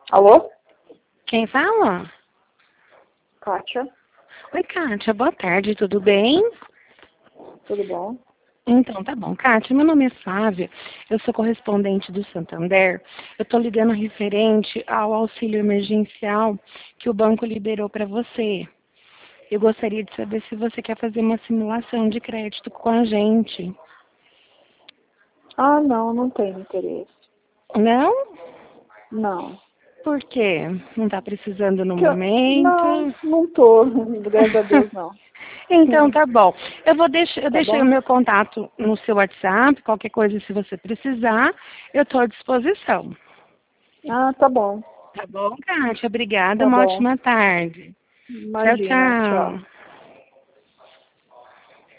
Alô? Quem fala? Kátia, Oi, Kátia, boa tarde, tudo bem? tudo bom? Então, tá bom. Kátia, meu nome é Flávia, eu sou correspondente do Santander. Eu estou ligando referente ao auxílio emergencial que o banco liberou para você. Eu gostaria de saber se você quer fazer uma simulação de crédito com a gente. Ah, não tenho interesse. Não? Não. Por quê? Não está precisando no Não, momento? não tô. Graças a Deus, não. Então tá bom. Eu Tá deixei o bom? meu contato no seu WhatsApp, qualquer coisa se você precisar, eu estou à disposição. Ah, tá bom. Tá bom, Kátia? Obrigada, Tá uma bom. ótima tarde. Tchau, Imagina. Tchau. tchau.